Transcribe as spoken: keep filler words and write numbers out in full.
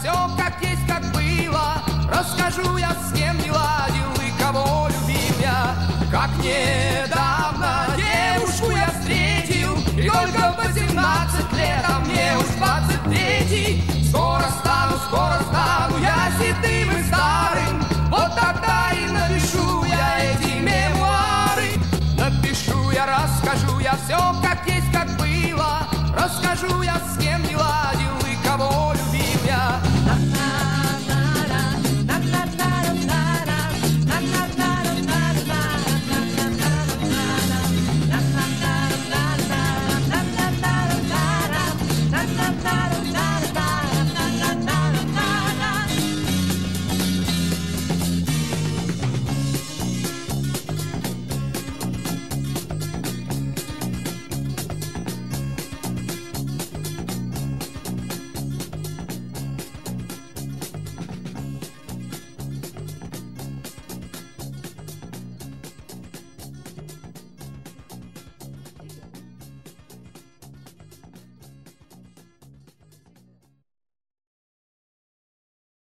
все как есть, как было. Расскажу я, с кем не ладил и кого любил я. Как недавно девушку я встретил, и только по семнадцать лет, а мне уж двадцать третий. Скоро стану, скоро стану я седым и старым. Вот тогда и напишу я эти мемуары. Напишу я, расскажу я все как есть, как было. Расскажу я, с кем